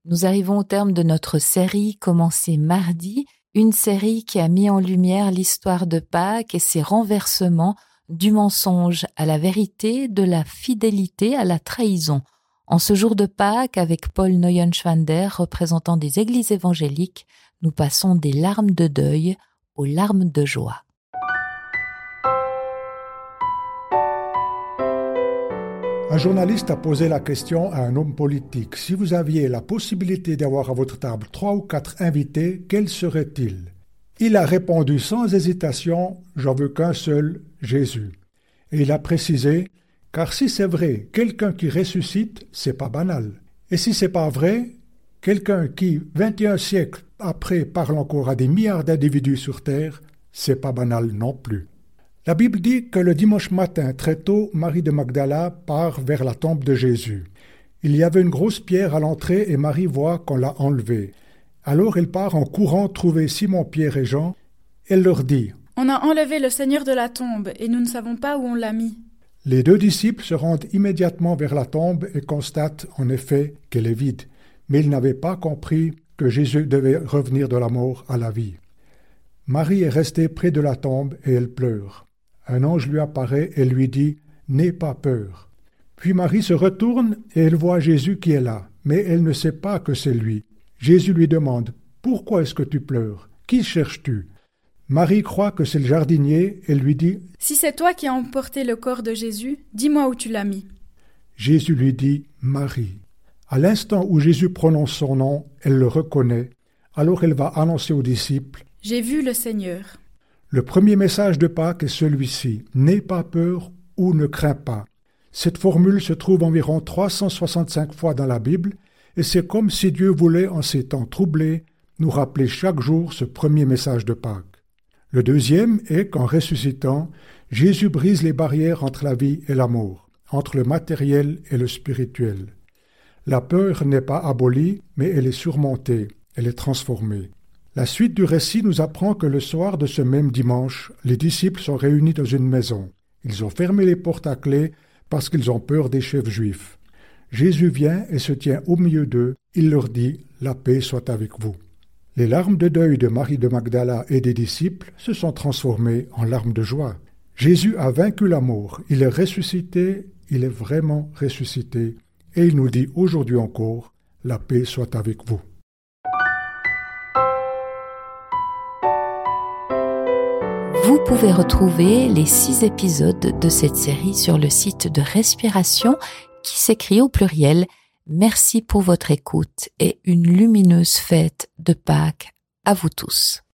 Nous arrivons au terme de notre série commencée mardi, une série qui a mis en lumière l'histoire de Pâques et ses renversements du mensonge à la vérité, de la fidélité à la trahison. En ce jour de Pâques, avec Paul Neuenschwander, représentant des églises évangéliques, nous passons des larmes de deuil aux larmes de joie. Un journaliste a posé la question à un homme politique. Si vous aviez la possibilité d'avoir à votre table 3 ou 4 invités, quels seraient-ils ? Il a répondu sans hésitation « J'en veux qu'un seul, Jésus ». Et il a précisé « Car si c'est vrai, quelqu'un qui ressuscite, c'est pas banal. Et si c'est pas vrai, quelqu'un qui, 21 siècles après, parle encore à des milliards d'individus sur Terre, c'est pas banal non plus. » La Bible dit que le dimanche matin, très tôt, Marie de Magdala part vers la tombe de Jésus. Il y avait une grosse pierre à l'entrée et Marie voit qu'on l'a enlevée. Alors elle part en courant trouver Simon, Pierre et Jean. Elle leur dit « On a enlevé le Seigneur de la tombe et nous ne savons pas où on l'a mis. » Les 2 disciples se rendent immédiatement vers la tombe et constatent en effet qu'elle est vide. Mais ils n'avaient pas compris que Jésus devait revenir de la mort à la vie. Marie est restée près de la tombe et elle pleure. Un ange lui apparaît et lui dit « N'aie pas peur ». Puis Marie se retourne et elle voit Jésus qui est là, mais elle ne sait pas que c'est lui. Jésus lui demande « Pourquoi est-ce que tu pleures ? Qui cherches-tu » Marie croit que c'est le jardinier et lui dit « Si c'est toi qui as emporté le corps de Jésus, dis-moi où tu l'as mis. » Jésus lui dit « Marie ». À l'instant où Jésus prononce son nom, elle le reconnaît. Alors elle va annoncer aux disciples « J'ai vu le Seigneur. » Le premier message de Pâques est celui-ci « N'aie pas peur ou ne crains pas ». Cette formule se trouve environ 365 fois dans la Bible et c'est comme si Dieu voulait, en ces temps troublés, nous rappeler chaque jour ce premier message de Pâques. Le deuxième est qu'en ressuscitant, Jésus brise les barrières entre la vie et la mort, entre le matériel et le spirituel. La peur n'est pas abolie, mais elle est surmontée, elle est transformée. La suite du récit nous apprend que le soir de ce même dimanche, les disciples sont réunis dans une maison. Ils ont fermé les portes à clé parce qu'ils ont peur des chefs juifs. Jésus vient et se tient au milieu d'eux. Il leur dit « La paix soit avec vous ». Les larmes de deuil de Marie de Magdala et des disciples se sont transformées en larmes de joie. Jésus a vaincu la mort. Il est ressuscité, il est vraiment ressuscité. Et il nous dit aujourd'hui encore « La paix soit avec vous ». Vous pouvez retrouver les 6 épisodes de cette série sur le site de Respiration qui s'écrit au pluriel. Merci pour votre écoute et une lumineuse fête de Pâques à vous tous.